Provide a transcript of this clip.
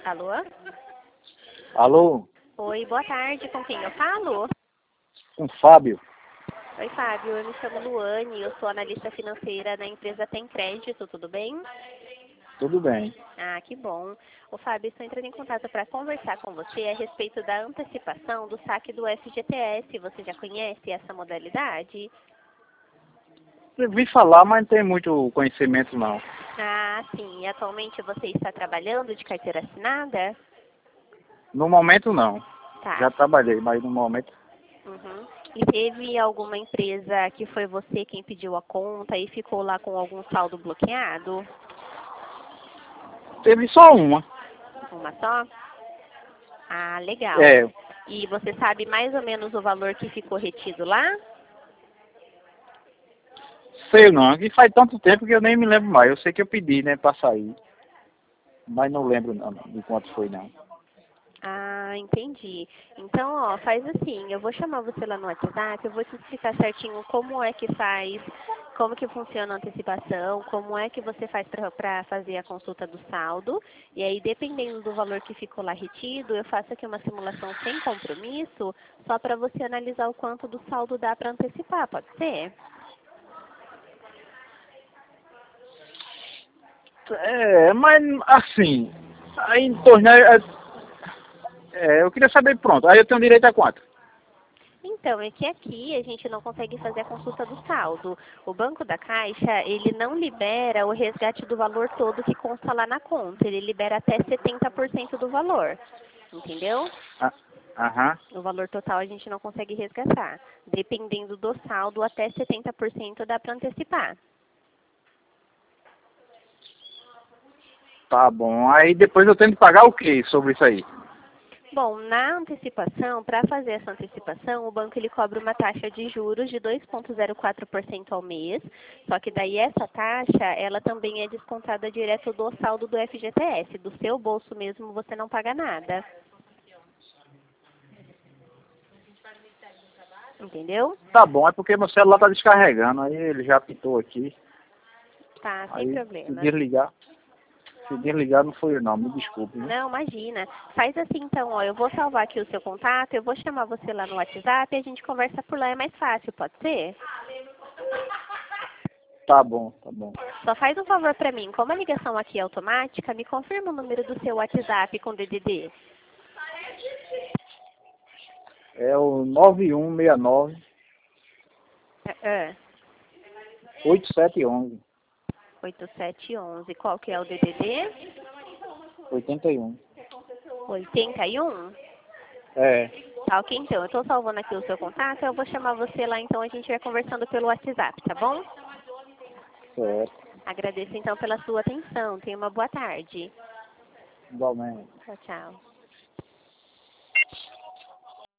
Alô? Alô, Oi, boa tarde. Com quem eu falo? com Fábio. Oi, Fábio. Eu me chamo Luane. Eu sou analista financeira da empresa Tem Crédito. Tudo bem? Tudo bem. Ah, que bom. Ô, Fábio, estou entrando em contato para conversar com você a respeito da antecipação do saque do FGTS. Você já conhece essa modalidade? Eu vi falar, mas não tem muito conhecimento não. Ah, sim. E atualmente você está trabalhando de carteira assinada? No momento não. Tá. Já trabalhei, mas no momento Uhum. E teve alguma empresa que foi você quem pediu a conta e ficou lá com algum saldo bloqueado? teve só uma. Uma só? Ah, legal. É, E você sabe mais ou menos o valor que ficou retido lá? sei não. E faz tanto tempo que eu nem me lembro mais. Eu sei que eu pedi, né, pra sair. Mas não lembro não, de quanto foi não. Ah, entendi. Então, ó, faz assim, eu vou chamar você lá no WhatsApp, eu vou te explicar certinho como é que faz, como que funciona a antecipação, como é que você faz para fazer a consulta do saldo, e aí dependendo do valor que ficou lá retido, eu faço aqui uma simulação sem compromisso, só para você analisar o quanto do saldo dá para antecipar, pode ser? É, mas assim, aí em torno, eu queria saber, pronto, aí eu tenho direito a quanto? Então, é que aqui a gente não consegue fazer a consulta do saldo. O Banco da Caixa, ele não libera o resgate do valor todo que consta lá na conta. Ele libera até 70% do valor, entendeu? Ah, aham, O valor total a gente não consegue resgatar. Dependendo do saldo, até 70% dá para antecipar. tá bom. Aí depois eu tenho que pagar o que sobre isso aí? Bom, na antecipação, para fazer essa antecipação, o banco ele cobra uma taxa de juros de 2,04% ao mês, só que daí essa taxa, ela também é descontada direto do saldo do FGTS, do seu bolso mesmo você não paga nada. Entendeu? Tá bom, é porque meu celular tá descarregando, aí ele já pitou aqui. Tá, sem Aí se problema. desligar, se desligar não foi eu não, me desculpe, né? Não, imagina. Faz assim então, ó, eu vou salvar aqui o seu contato, eu vou chamar você lá no WhatsApp e a gente conversa por lá, é mais fácil, pode ser? Tá bom, tá bom. Só faz um favor pra mim, como a ligação aqui é automática, me confirma o número do seu WhatsApp com DDD. É o 9169 É, 8711 8711. Qual que é o DDD? 81. 81? É, Tá, ok, então. Eu tô salvando aqui o seu contato, eu vou chamar você lá, então a gente vai conversando pelo WhatsApp, tá bom? certo. Agradeço então pela sua atenção. Tenha uma boa tarde. Igualmente. Tchau, tchau.